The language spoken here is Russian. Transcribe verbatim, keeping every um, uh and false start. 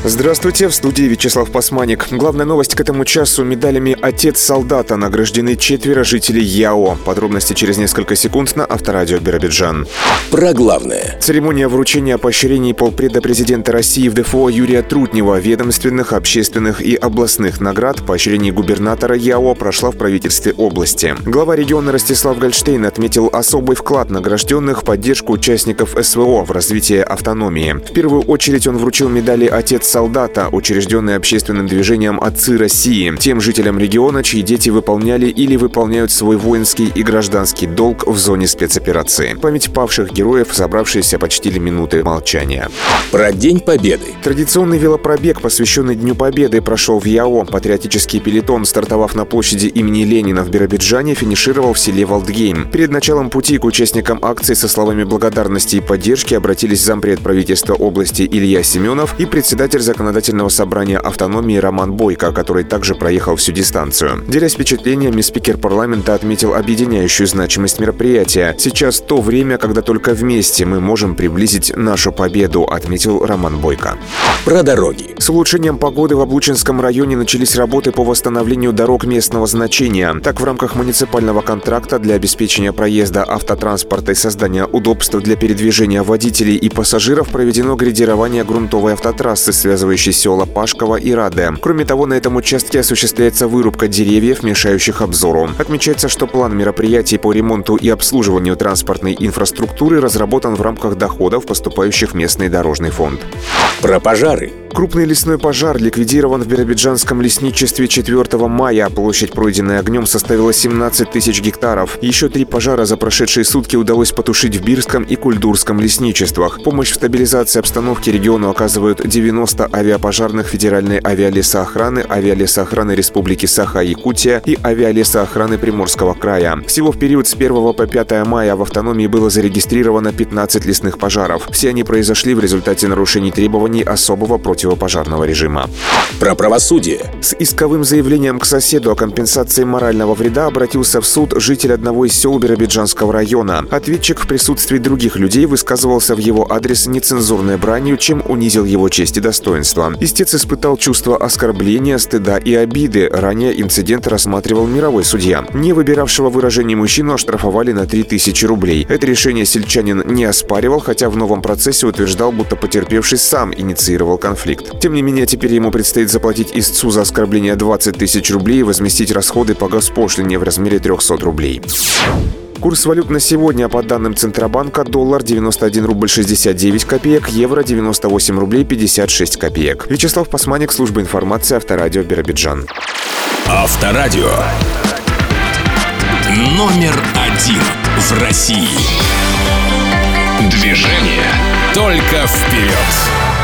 Здравствуйте, в студии Вячеслав Пасманик. Главная новость к этому часу: медалями «Отец солдата» награждены четверо жителей Яо. Подробности через несколько секунд на Авторадио Биробиджан. Про главное. Церемония вручения поощрений полпреда президента России в ДФО Юрия Трутнева, ведомственных, общественных и областных наград, поощрений губернатора Яо прошла в правительстве области. Глава региона Ростислав Гольштейн отметил особый вклад награжденных в поддержку участников СВО в развитие автономии. В первую очередь он вручил медали «Отец солдата», учрежденные общественным движением «Отцы России», тем жителям региона, чьи дети выполняли или выполняют свой воинский и гражданский долг в зоне спецоперации. Память павших героев собравшиеся почтили минуты молчания. Про День Победы. Традиционный велопробег, посвященный Дню Победы, прошел в Яо. Патриотический пелетон, стартовав на площади имени Ленина в Биробиджане, финишировал в селе Валдгейм. Перед началом пути к участникам акции со словами благодарности и поддержки обратились зампред правительства области Илья Семенов и председатель законодательного собрания автономии Роман Бойко, который также проехал всю дистанцию. Делясь впечатлениями, спикер парламента отметил объединяющую значимость мероприятия. «Сейчас то время, когда только вместе мы можем приблизить нашу победу», отметил Роман Бойко. Про дороги. С улучшением погоды в Облучинском районе начались работы по восстановлению дорог местного значения. Так, в рамках муниципального контракта для обеспечения проезда автотранспорта и создания удобств для передвижения водителей и пассажиров проведено грейдирование грунтовой автотрассы, связывающей села Пашково и Раде. Кроме того, на этом участке осуществляется вырубка деревьев, мешающих обзору. Отмечается, что план мероприятий по ремонту и обслуживанию транспортной инфраструктуры разработан в рамках доходов, поступающих в местный дорожный фонд. Про пожары. Крупный лесной пожар ликвидирован в биробиджанском лесничестве четвёртого мая. Площадь, пройденная огнем, составила семнадцать тысяч гектаров. Еще три пожара за прошедшие сутки удалось потушить в Бирском и Кульдурском лесничествах. Помощь в стабилизации обстановки региону оказывают девяносто авиапожарных Федеральной авиалесоохраны, Авиалесоохраны Республики Саха-Якутия и Авиалесоохраны Приморского края. Всего в период с первого по пятое мая в автономии было зарегистрировано пятнадцать лесных пожаров. Все они произошли в результате нарушений требований особого противопожарного режима. Про правосудие. С исковым заявлением к соседу о компенсации морального вреда обратился в суд житель одного из сел Биробиджанского района. Ответчик в присутствии других людей высказывался в его адрес нецензурной бранью, чем унизил его честь и достоинство. Истец испытал чувство оскорбления, стыда и обиды. Ранее инцидент рассматривал мировой судья. Не выбиравшего выражений мужчину оштрафовали на три тысячи рублей. Это решение сельчанин не оспаривал, хотя в новом процессе утверждал, будто потерпевший сам инициировал конфликт. Тем не менее, теперь ему предстоит заплатить истцу за оскорбление двадцать тысяч рублей и возместить расходы по госпошлине в размере триста рублей. Курс валют на сегодня: по данным Центробанка: доллар девяносто один рубль шестьдесят девять копеек, евро девяносто восемь рублей пятьдесят шесть копеек. Вячеслав Пасманик, служба информации, Авторадио Биробиджан. Авторадио. Номер один в России. Движение только вперед.